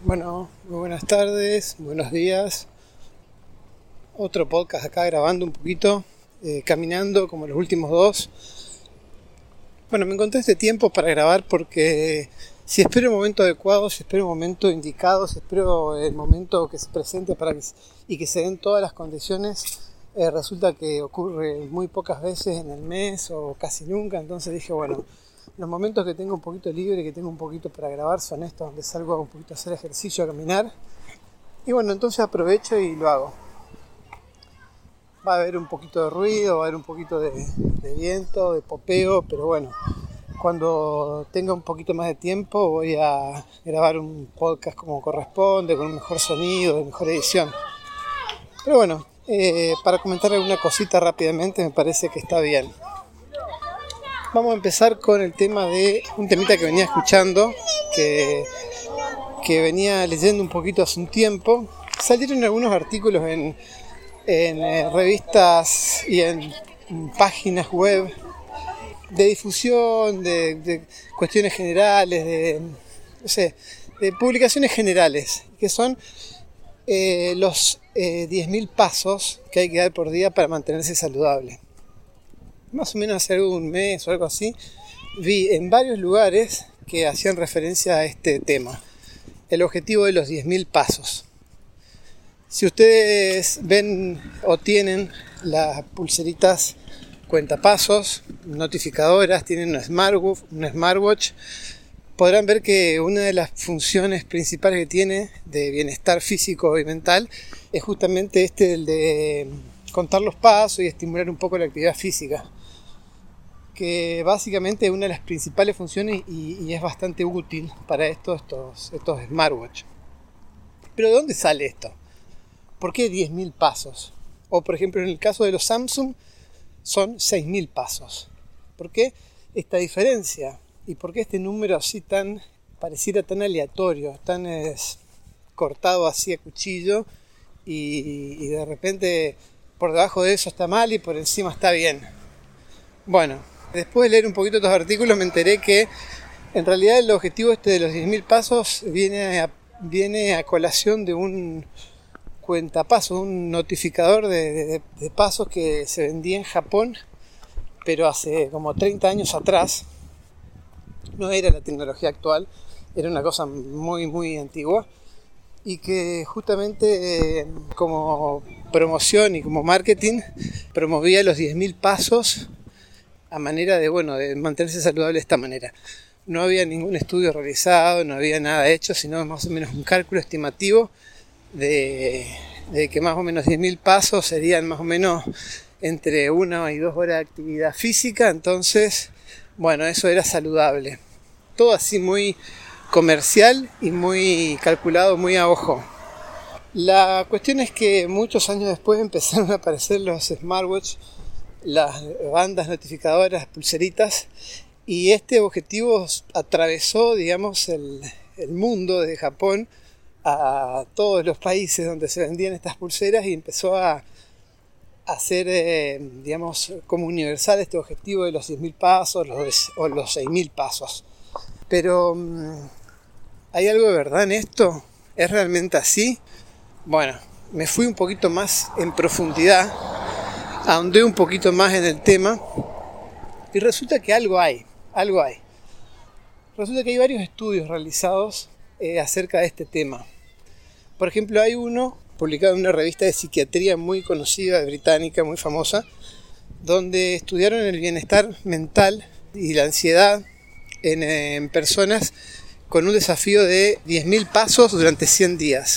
Bueno, muy buenas tardes, buenos días. Otro podcast acá grabando un poquito, caminando como los últimos dos. Bueno, me encontré este tiempo para grabar porque si espero el momento adecuado, si espero el momento indicado, si espero el momento que se presente y que se den todas las condiciones, resulta que ocurre muy pocas veces en el mes o casi nunca. Entonces dije, bueno, los momentos que tengo un poquito libre, que tengo un poquito para grabar, son estos donde salgo un poquito a hacer ejercicio, a caminar. Y bueno, entonces aprovecho y lo hago. Va a haber un poquito de ruido, va a haber un poquito de viento, de popeo, pero bueno, cuando tenga un poquito más de tiempo voy a grabar un podcast como corresponde, con un mejor sonido, mejor edición. Pero bueno, para comentar alguna cosita rápidamente me parece que está bien. Vamos a empezar con el tema de un temita que venía escuchando, que venía leyendo un poquito hace un tiempo. Salieron algunos artículos en revistas y en páginas web de difusión, de cuestiones generales, de publicaciones generales, que son los 10.000 pasos que hay que dar por día para mantenerse saludable. Más o menos hace un mes o algo así, vi en varios lugares que hacían referencia a este tema, el objetivo de los 10.000 pasos. Si ustedes ven o tienen las pulseritas cuentapasos, notificadoras, tienen un smartwatch, podrán ver que una de las funciones principales que tiene de bienestar físico y mental es justamente el de contar los pasos y estimular un poco la actividad física, que básicamente es una de las principales funciones y es bastante útil para estos smartwatch. Pero ¿de dónde sale esto? ¿Por qué 10.000 pasos? O por ejemplo en el caso de los Samsung son 6.000 pasos. ¿Por qué esta diferencia? ¿Y por qué este número así pareciera tan aleatorio, tan cortado así a cuchillo y de repente por debajo de eso está mal y por encima está bien? Bueno, después de leer un poquito estos artículos me enteré que en realidad el objetivo de los 10.000 pasos viene a colación de un cuentapasos, un notificador de pasos que se vendía en Japón, pero hace como 30 años atrás. No era la tecnología actual, era una cosa muy muy antigua y que justamente como promoción y como marketing promovía los 10.000 pasos a manera de mantenerse saludable de esta manera. No había ningún estudio realizado, no había nada hecho, sino más o menos un cálculo estimativo de que más o menos 10.000 pasos serían más o menos entre 1 y 2 horas de actividad física. Entonces, bueno, eso era saludable. Todo así muy comercial y muy calculado, muy a ojo. La cuestión es que muchos años después empezaron a aparecer los smartwatch, las bandas notificadoras, pulseritas, y este objetivo atravesó, digamos, el mundo de Japón a todos los países donde se vendían estas pulseras y empezó a hacer, digamos, como universal este objetivo de los 10.000 pasos o los 6.000 pasos. Pero, ¿hay algo de verdad en esto? ¿Es realmente así? Bueno, me fui un poquito más en profundidad, ahondé un poquito más en el tema y resulta que algo hay. Resulta que hay varios estudios realizados acerca de este tema. Por ejemplo, hay uno publicado en una revista de psiquiatría muy conocida, británica, muy famosa, donde estudiaron el bienestar mental y la ansiedad en personas con un desafío de 10.000 pasos durante 100 días.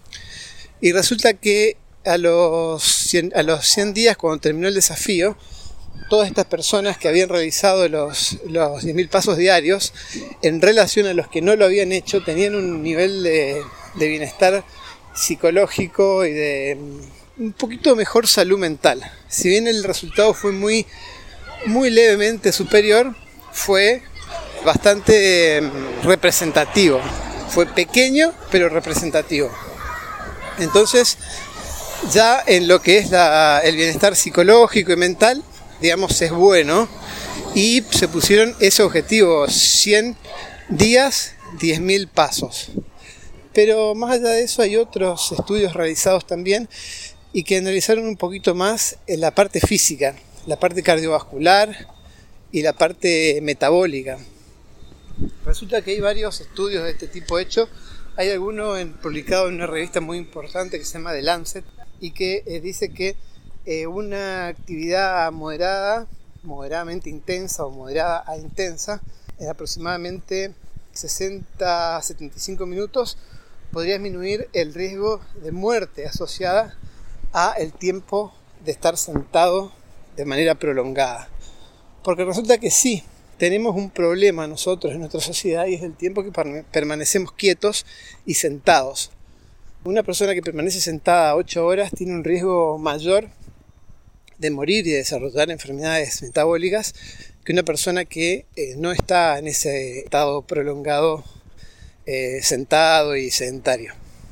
Y resulta que a los 100 días, cuando terminó el desafío, todas estas personas que habían realizado los 10.000 pasos diarios, en relación a los que no lo habían hecho, tenían un nivel de bienestar psicológico y de un poquito mejor salud mental. Si bien el resultado fue muy, muy levemente superior, fue bastante representativo. Fue pequeño, pero representativo. Entonces, ya en lo que es el bienestar psicológico y mental, digamos, es bueno, y se pusieron ese objetivo: 100 días, 10.000 pasos. Pero más allá de eso hay otros estudios realizados también y que analizaron un poquito más en la parte física, la parte cardiovascular y la parte metabólica. Resulta que hay varios estudios de este tipo hechos. Hay alguno publicado en una revista muy importante que se llama The Lancet y que dice que una actividad moderadamente intensa o moderada a intensa, en aproximadamente 60 a 75 minutos, podría disminuir el riesgo de muerte asociada a el tiempo de estar sentado de manera prolongada. Porque resulta que sí, tenemos un problema nosotros en nuestra sociedad y es el tiempo que permanecemos quietos y sentados. Una persona que permanece sentada 8 horas tiene un riesgo mayor de morir y de desarrollar enfermedades metabólicas que una persona que no está en ese estado prolongado sentado y sedentario.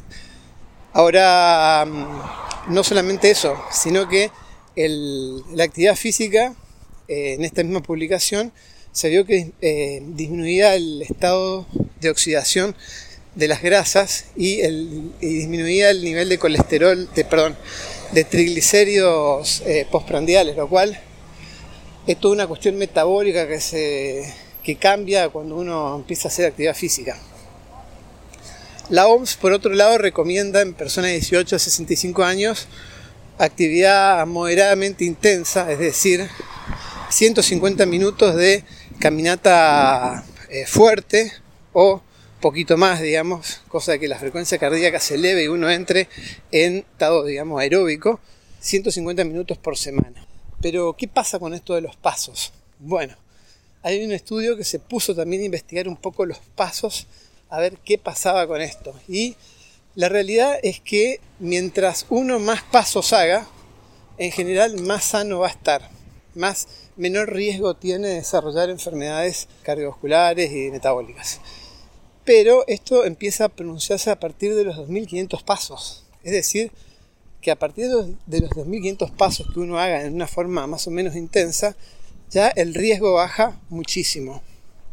Ahora, no solamente eso, sino que la actividad física, en esta misma publicación, se vio que disminuía el estado de oxidación de las grasas y disminuía el nivel de colesterol, de triglicéridos postprandiales, lo cual es toda una cuestión metabólica que cambia cuando uno empieza a hacer actividad física. La OMS, por otro lado, recomienda en personas de 18 a 65 años actividad moderadamente intensa, es decir, 150 minutos de caminata fuerte o poquito más, digamos, cosa de que la frecuencia cardíaca se eleve y uno entre en estado, digamos, aeróbico, 150 minutos por semana. Pero, ¿qué pasa con esto de los pasos? Bueno, hay un estudio que se puso también a investigar un poco los pasos, a ver qué pasaba con esto. Y la realidad es que mientras uno más pasos haga, en general más sano va a estar, menor riesgo tiene de desarrollar enfermedades cardiovasculares y metabólicas. Pero esto empieza a pronunciarse a partir de los 2.500 pasos. Es decir, que a partir de los 2.500 pasos que uno haga en una forma más o menos intensa, ya el riesgo baja muchísimo.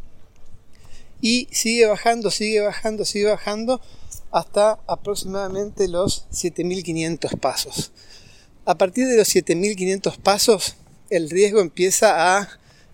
Y sigue bajando hasta aproximadamente los 7.500 pasos. A partir de los 7.500 pasos, el riesgo empieza a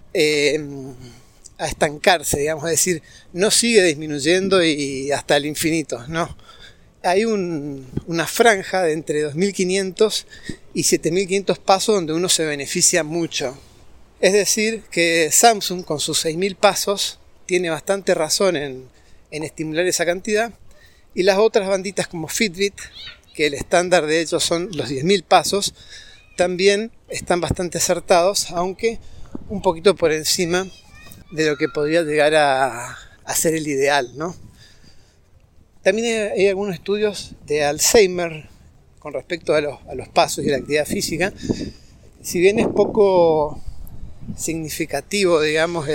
estancarse, digamos, es decir, no sigue disminuyendo y hasta el infinito, no. Hay una franja de entre 2.500 y 7.500 pasos donde uno se beneficia mucho. Es decir, que Samsung con sus 6.000 pasos tiene bastante razón en estimular esa cantidad, y las otras banditas como Fitbit, que el estándar de ellos son los 10.000 pasos, también están bastante acertados, aunque un poquito por encima de lo que podría llegar a ser el ideal, ¿no? También hay algunos estudios de Alzheimer con respecto a los pasos y la actividad física. Si bien es poco significativo, digamos,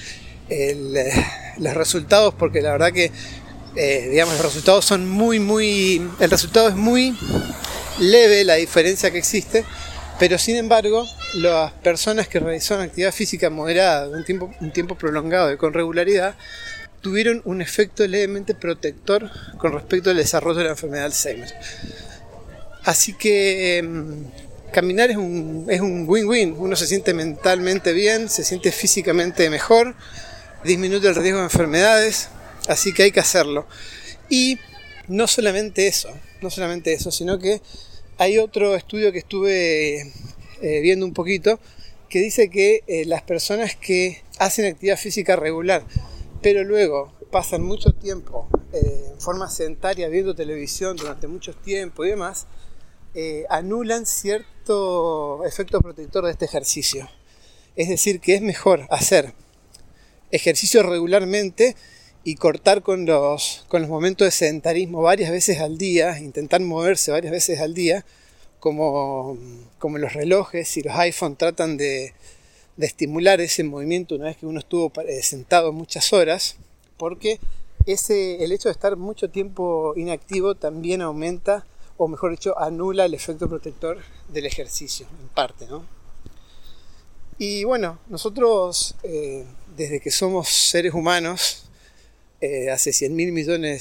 los resultados, porque la verdad que los resultados son el resultado es muy leve, la diferencia que existe, pero sin embargo las personas que realizaron actividad física moderada un tiempo prolongado y con regularidad tuvieron un efecto levemente protector con respecto al desarrollo de la enfermedad de Alzheimer. Así que caminar es un win-win. Uno se siente mentalmente bien, se siente físicamente mejor, disminuye el riesgo de enfermedades, así que hay que hacerlo. Y no solamente eso, sino que hay otro estudio que estuve viendo un poquito, que dice que las personas que hacen actividad física regular, pero luego pasan mucho tiempo en forma sedentaria viendo televisión durante mucho tiempo y demás, anulan cierto efecto protector de este ejercicio. Es decir, que es mejor hacer ejercicio regularmente y cortar con los momentos de sedentarismo varias veces al día, intentar moverse varias veces al día, como los relojes y los iPhone tratan de estimular ese movimiento una vez que uno estuvo sentado muchas horas, porque el hecho de estar mucho tiempo inactivo también aumenta, o mejor dicho, anula el efecto protector del ejercicio, en parte, ¿no? Y bueno, nosotros desde que somos seres humanos, hace 100.000 millones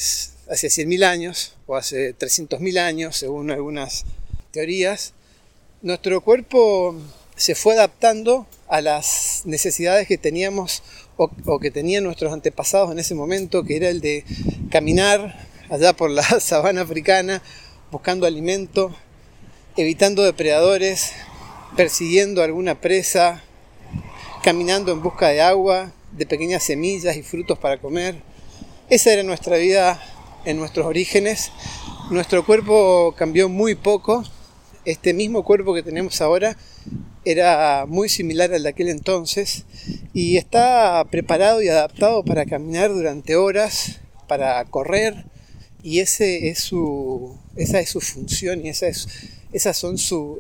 hace 100.000 años o hace 300.000 años, según algunas teorías, nuestro cuerpo se fue adaptando a las necesidades que teníamos o que tenían nuestros antepasados en ese momento, que era el de caminar allá por la sabana africana, buscando alimento, evitando depredadores, persiguiendo alguna presa, caminando en busca de agua, de pequeñas semillas y frutos para comer. Esa era nuestra vida en nuestros orígenes. Nuestro cuerpo cambió muy poco. Este mismo cuerpo que tenemos ahora era muy similar al de aquel entonces y está preparado y adaptado para caminar durante horas, para correr, y esa es su función y esas son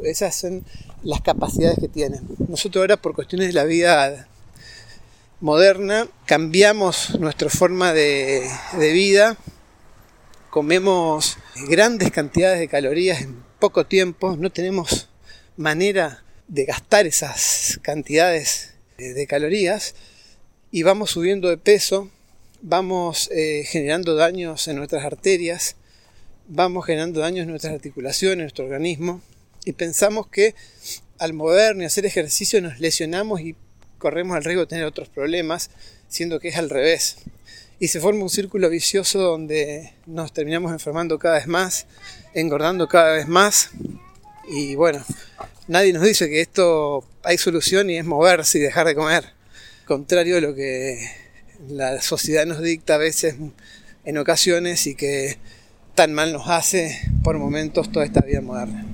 las capacidades que tiene. Nosotros ahora, por cuestiones de la vida moderna, cambiamos nuestra forma de vida, comemos grandes cantidades de calorías en poco tiempo, no tenemos manera de gastar esas cantidades de calorías y vamos subiendo de peso, vamos generando daños en nuestras arterias, vamos generando daños en nuestras articulaciones, en nuestro organismo, y pensamos que al movernos y hacer ejercicio nos lesionamos y corremos el riesgo de tener otros problemas, siendo que es al revés. Y se forma un círculo vicioso donde nos terminamos enfermando cada vez más, engordando cada vez más. Y bueno, nadie nos dice que esto hay solución y es moverse y dejar de comer. Contrario a lo que la sociedad nos dicta a veces, en ocasiones, y que tan mal nos hace por momentos toda esta vida moderna.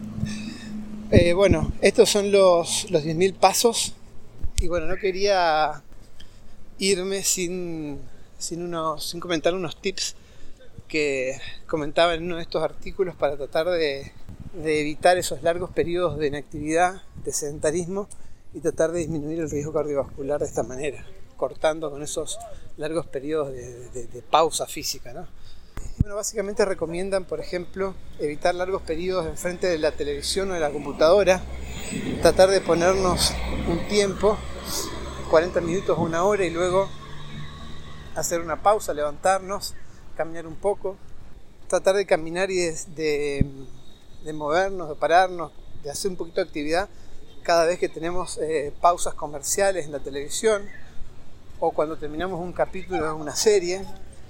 Bueno, estos son los 10.000 pasos. Y bueno, no quería irme sin comentar unos tips que comentaba en uno de estos artículos para tratar de evitar esos largos periodos de inactividad, de sedentarismo, y tratar de disminuir el riesgo cardiovascular de esta manera, cortando con esos largos periodos de pausa física, ¿no? Bueno, básicamente recomiendan, por ejemplo, evitar largos periodos enfrente de la televisión o de la computadora, tratar de ponernos un tiempo, 40 minutos o una hora, y luego hacer una pausa, levantarnos, caminar un poco, tratar de caminar y de movernos, de pararnos, de hacer un poquito de actividad cada vez que tenemos pausas comerciales en la televisión o cuando terminamos un capítulo de una serie.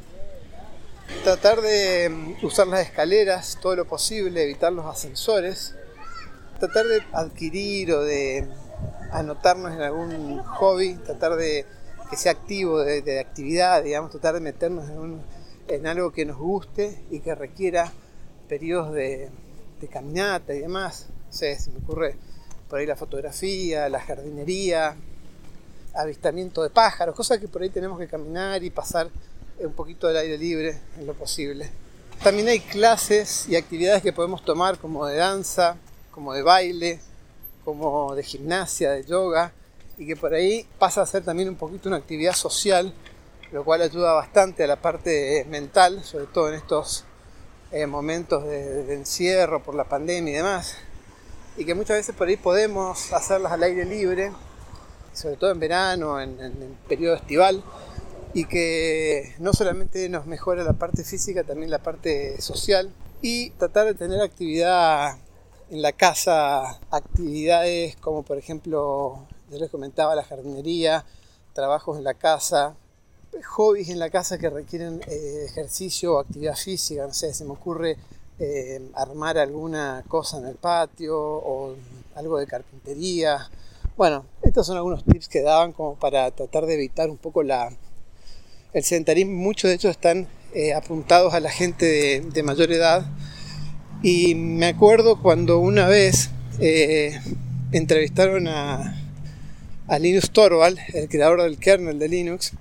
Tratar de usar las escaleras todo lo posible, evitar los ascensores, tratar de adquirir o de anotarnos en algún hobby, tratar de que sea activo, de actividad, digamos, tratar de meternos en algo que nos guste y que requiera periodos de caminata y demás. No sé, se me ocurre por ahí la fotografía, la jardinería, avistamiento de pájaros, cosas que por ahí tenemos que caminar y pasar un poquito del aire libre en lo posible. También hay clases y actividades que podemos tomar, como de danza, como de baile, como de gimnasia, de yoga, y que por ahí pasa a ser también un poquito una actividad social, lo cual ayuda bastante a la parte mental, sobre todo en estos momentos de encierro por la pandemia y demás, y que muchas veces por ahí podemos hacerlas al aire libre, sobre todo en verano, en periodo estival, y que no solamente nos mejora la parte física, también la parte social, y tratar de tener actividad en la casa, actividades como por ejemplo, yo les comentaba, la jardinería, trabajos en la casa, hobbies en la casa que requieren ejercicio o actividad física. No sé, se me ocurre armar alguna cosa en el patio o algo de carpintería. Bueno, estos son algunos tips que daban como para tratar de evitar un poco el sedentarismo. Muchos de ellos están apuntados a la gente de mayor edad. Y me acuerdo cuando una vez entrevistaron a Linus Torvald, el creador del kernel de Linux,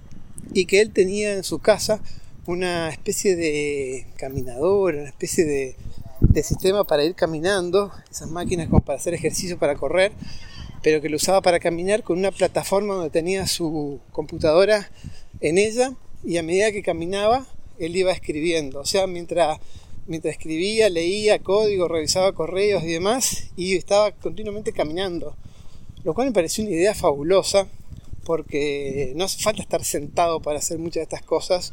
y que él tenía en su casa una especie de caminador, una especie de sistema para ir caminando, esas máquinas como para hacer ejercicio, para correr, pero que lo usaba para caminar con una plataforma donde tenía su computadora en ella, y a medida que caminaba él iba escribiendo, o sea, mientras escribía, leía código, revisaba correos y demás, y estaba continuamente caminando, lo cual me pareció una idea fabulosa, porque no hace falta estar sentado para hacer muchas de estas cosas,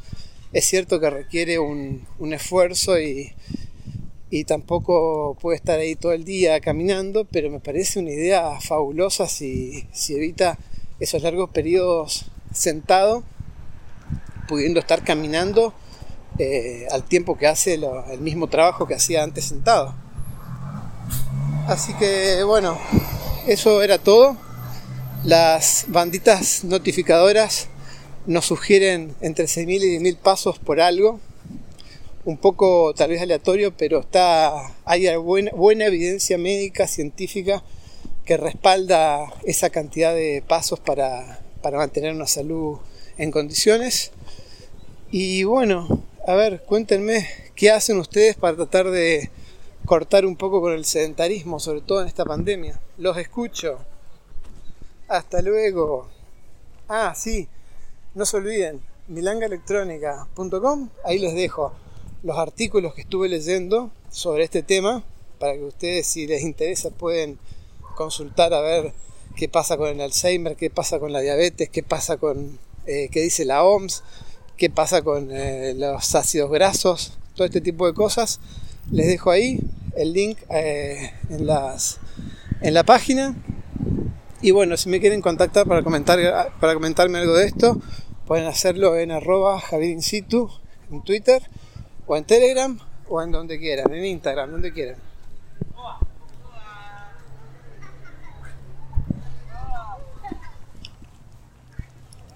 Es cierto que requiere un esfuerzo y tampoco puede estar ahí todo el día caminando, pero me parece una idea fabulosa si evita esos largos periodos sentado, pudiendo estar caminando al tiempo que hace el mismo trabajo que hacía antes sentado. Así que bueno, eso era todo. Las banditas notificadoras nos sugieren entre 6.000 y 10.000 pasos por algo, un poco tal vez aleatorio, pero hay buena evidencia médica, científica, que respalda esa cantidad de pasos para mantener una salud en condiciones. Y bueno, a ver, cuéntenme qué hacen ustedes para tratar de cortar un poco con el sedentarismo, sobre todo en esta pandemia. Los escucho. Hasta luego. Ah, sí, no se olviden, milangaelectronica.com, ahí les dejo los artículos que estuve leyendo sobre este tema, para que ustedes, si les interesa, pueden consultar a ver qué pasa con el Alzheimer, qué pasa con la diabetes, qué pasa con qué dice la OMS, qué pasa con los ácidos grasos, todo este tipo de cosas. Les dejo ahí el link en la página. Y bueno, si me quieren contactar para comentarme algo de esto, pueden hacerlo en @JavierInSitu en Twitter, o en Telegram, o en donde quieran, en Instagram, donde quieran.